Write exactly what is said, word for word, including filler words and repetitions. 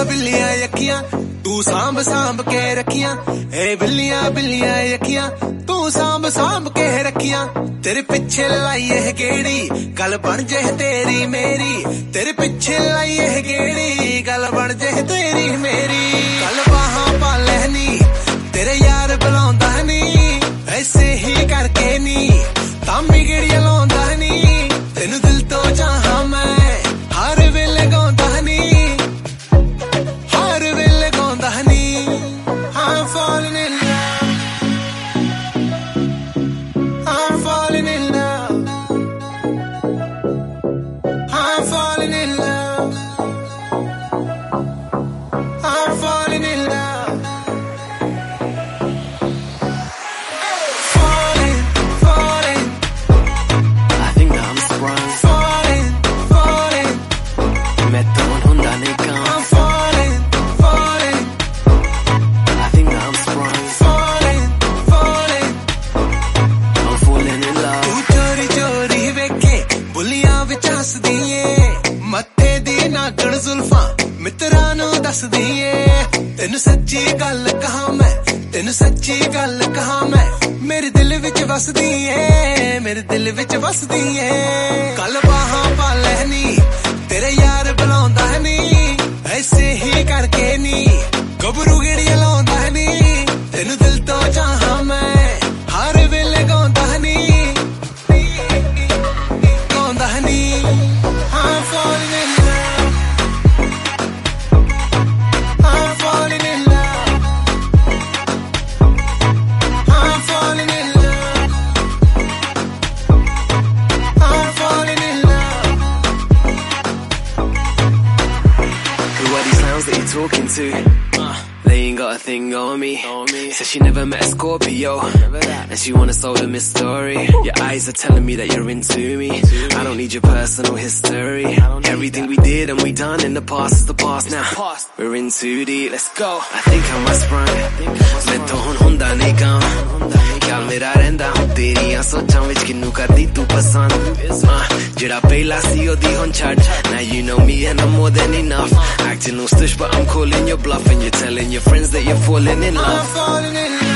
बिल्लियां यखियां तू सांभ सांभ के रखियां ए बिल्लियां बिल्लियां यखियां तू सांभ सांभ के रखियां तेरे पीछे लाई है गेड़ी गल बन जे तेरी मेरी तेरे पीछे लाई है गेड़ी गल बन जे तेरी मेरी गल बाहां पा लहनी तेरे यार बुलांदा नी ऐसे ही करके नी तामी गेड़ियां लांदा नी तेनू दिल तो चाहां मैं हर वेले गांदा नी हर वेले गांदा नी I'm falling in love I'm falling in love I'm falling in love I'm falling in love Falling, falling I think that I'm sprung Falling, falling मैं तो हुंदा नहीं काम I'm falling, falling I think that I'm sprung Falling, falling I'm falling in love तू चोरी चोरी वेखे बुलियां विच हसदी ਏ मत्थे दी नागण जुल्फां मित्रां नू दसदी ਏ तेनू सच्ची गल कहां मैं तेनू सच्ची गल कहां मैं मेरे दिल विच वसदी ਏ मेरे दिल विच वसदी ਏ कल बाहां पा लहनी तेरे यार बुलांदा नी ऐसे ही करके नी गबरू गेड़ियां लांदा नी तेनू दिल तो चाहां मैं हर वेले गांदा नी गांदा नी I'm falling in love I'm falling in love I'm falling in love I'm falling in love Who are these clowns that you're talking to? Uh, they ain't got a thing on me. on me Said she never met a Scorpio and she wanna solve the mystery. Your eyes are telling me that you're into me. I don't need your personal history. Everything we did and we done in the past is the past now. We're in too deep, let's go. I think I must run मैं तो हुन हुंदा नहीं काम ख्याल मेरा रहंदा हुं तेरियां सोचां विच किन्नू करदी तू पसंद जेड़ा पहला सी ओदी हुन छड्ड Now you know me and I'm more than enough Acting all stush but I'm calling your bluff And you're telling your friends that you're falling in love I'm falling in love